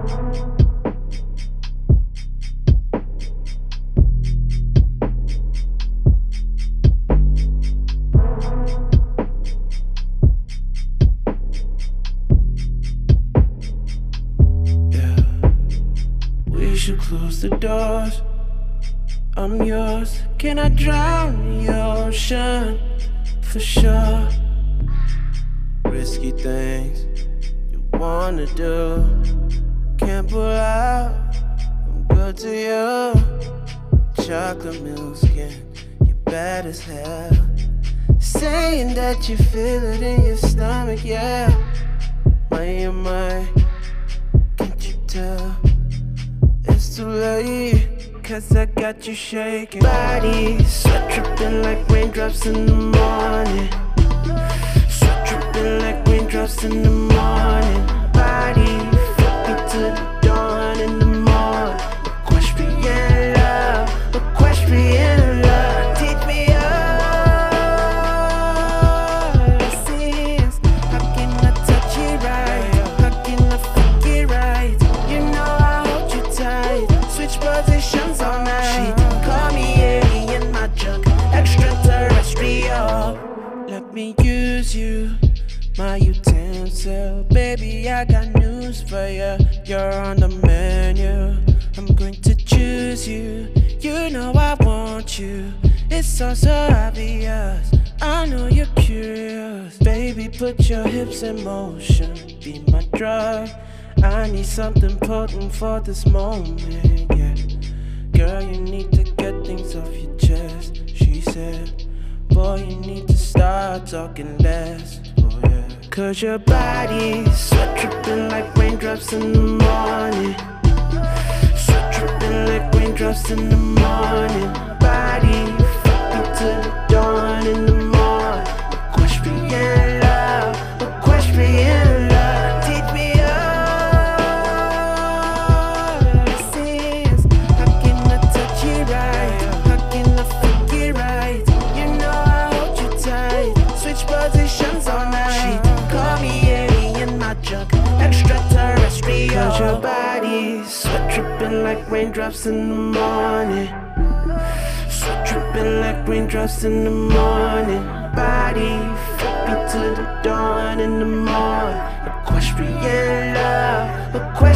We should close the doors. I'm yours. Can I drown in the ocean? For sure. Risky things you wanna do. Can't pull out. I'm good to you. Chocolate milk skin, you bad as hell. Saying that you feel it in your stomach, yeah. My, can't you tell? It's too late, cause I got you shaking. Body, sweat dripping like raindrops in the morning. Sweat dripping like raindrops in the morning. Body, fuck me to the dawn in the morning. Equestrian love, equestrian love. Teach me all the scenes. How can I touch it right? How can I fuck it right? You know I hold you tight. Switch positions all night. Call me alien, my junk, extraterrestrial. Let me use you, my utensil. Baby, I got news for you. You're on the menu. I'm going to choose you. You know I want you. It's all so obvious. I know you're curious. Baby, put your hips in motion. Be my drug. I need something potent for this moment, yeah. Girl, you need to get things off your chest. She said, boy, you need to start talking less, oh yeah. Cause your body's sweat dripping like raindrops in the morning. Sweat dripping like raindrops in the morning. Body, fuck me to the dawn in the morning. Equestrian love, equestrian love. Teach me all the scenes. How can I touch it right? How can I fuck it right? You know I hold you tight. Switch positions all night. Call me alien, my junk, extraterrestrial. Cause your body's sweat dripping like raindrops in the morning. Sweat dripping like raindrops in the morning. Body, fuck me to the dawn in the morning. Equestrian love,